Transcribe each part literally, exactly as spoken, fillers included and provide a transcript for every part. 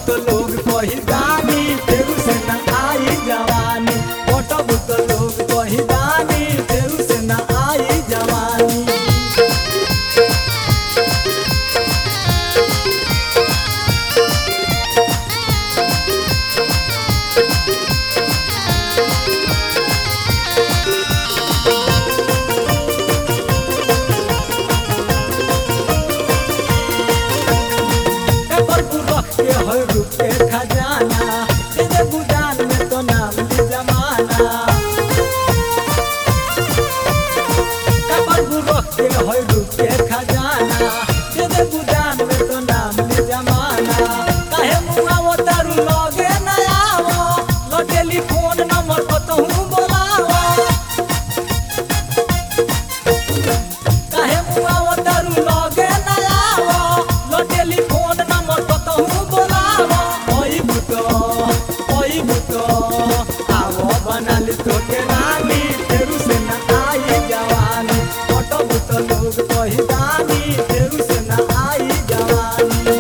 तो लोग कही दानी तेरू से न आई जवानी, पटबू तो लोग कही दानी तेरू से न आई जवानी। हर रूप के खजाना तेरे बुदान में तो नाम ली जमाना, कबर बुरख के हर रूप के खजाना तेरे बुदान में तो नाम ली जमाना। काहे मुआ वो तारू लगे न आवो, लो टेलीफोन नंबर को तो हूँ बोलावो। काहे मुआ वो तारू लगे न आवो, लो टेलीफोन नंबर को तो हूँ बोलावो। बनाली तो के रानी तेरू से न आई जवानी, पटबू तो लोग कही दानी तेरू से न आई जवानी।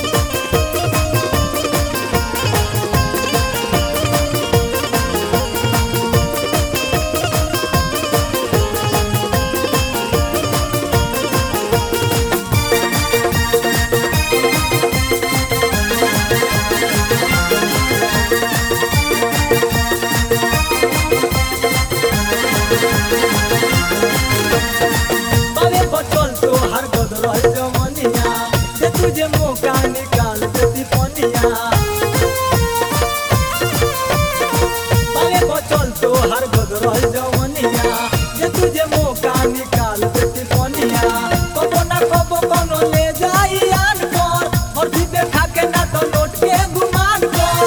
तुझे मौका निकाल देती पनिया, अरे बचल तो हर बदरल जवनिया, जे तुझे मौका निकाल देती पनिया। कबो ना कबो कोनो ले जाई आन पर, और भी देखा के ना तो नोट के गुमान कर।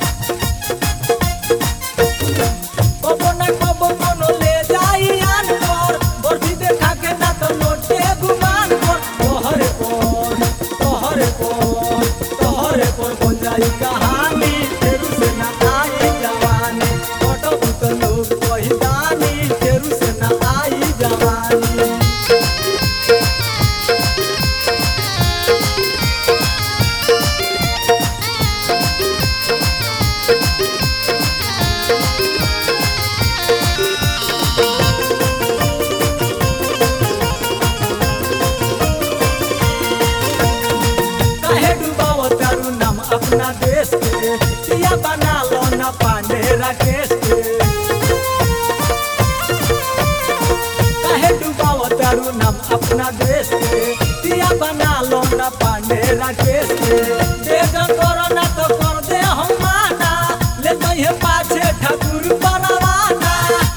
कबो ना कबो कोनो ले जाई आन पर, और भी देखा के ना तो नोट के गुमान कर। तोहरे पर तोहरे पर तोहरे पर बन जाई कहानी तेरू से न आई जवानी, पटबू तो लोग कही दानी तेरू से न आई जवानी। अपना देश के पिया बना लो ना पांडे राकेश के, काहे डुबाओ तारू नाम अपना देश के पिया बना लो ना पांडे राकेश के। बेगन करो ना तो कर दे हम माना, ले जाइए पाछे ठाकुर परवाना।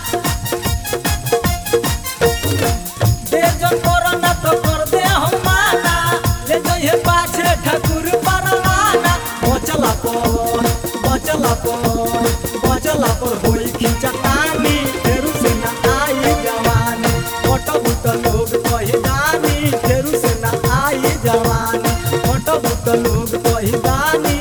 बेगन करो ना तो कर दे हम माना, ले जाइए पाछे ठाकुर परवाना। बचला पर बचला पर बचला पर होई खिंचतानी तेरू से न आई जवानी, पटबू तो लोग कही दानी तेरू से न आई जवानी, पटबू तो लोग कही दानी